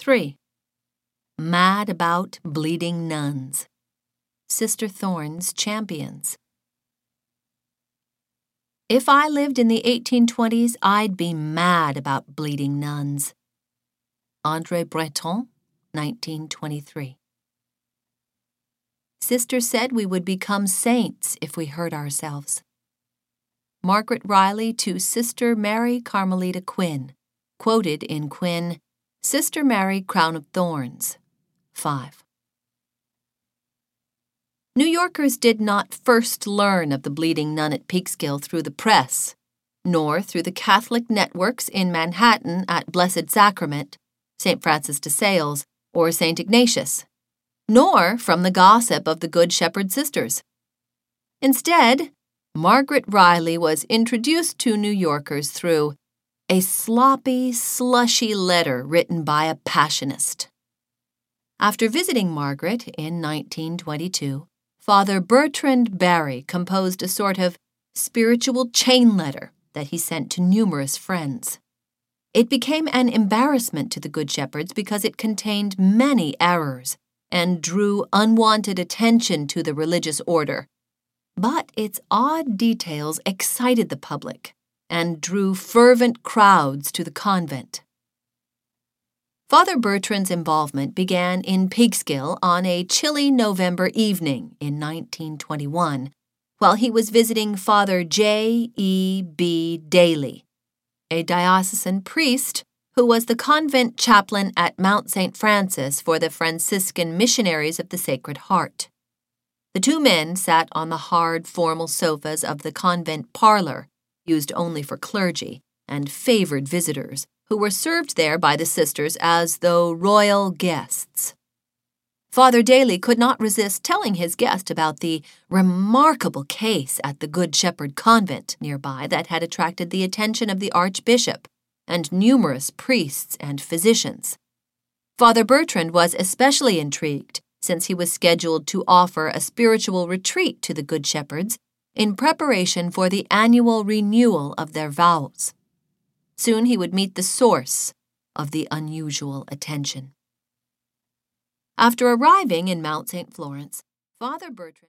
3. Mad about bleeding nuns. Sister Thorne's champions. If I lived in the 1820s, I'd be mad about bleeding nuns. André Breton, 1923. Sister said we would become saints if we hurt ourselves. Margaret Riley to Sister Mary Carmelita Quinn, quoted in Quinn, Sister Mary Crown of Thorns, 5. New Yorkers did not first learn of the bleeding nun at Peekskill through the press, nor through the Catholic networks in Manhattan at Blessed Sacrament, St. Francis de Sales, or St. Ignatius, nor from the gossip of the Good Shepherd Sisters. Instead, Margaret Riley was introduced to New Yorkers through a sloppy, slushy letter written by a passionist. After visiting Margaret in 1922, Father Bertrand Barry composed a sort of spiritual chain letter that he sent to numerous friends. It became an embarrassment to the Good Shepherds because it contained many errors and drew unwanted attention to the religious order. But its odd details excited the public and drew fervent crowds to the convent. Father Bertrand's involvement began in Peekskill on a chilly November evening in 1921, while he was visiting Father J. E. B. Daly, a diocesan priest who was the convent chaplain at Mount St. Francis for the Franciscan Missionaries of the Sacred Heart. The two men sat on the hard, formal sofas of the convent parlor, used only for clergy, and favored visitors, who were served there by the sisters as though royal guests. Father Daly could not resist telling his guest about the remarkable case at the Good Shepherd Convent nearby that had attracted the attention of the Archbishop and numerous priests and physicians. Father Bertrand was especially intrigued since he was scheduled to offer a spiritual retreat to the Good Shepherds in preparation for the annual renewal of their vows. Soon he would meet the source of the unusual attention. After arriving in Mount St. Florence, Father Bertrand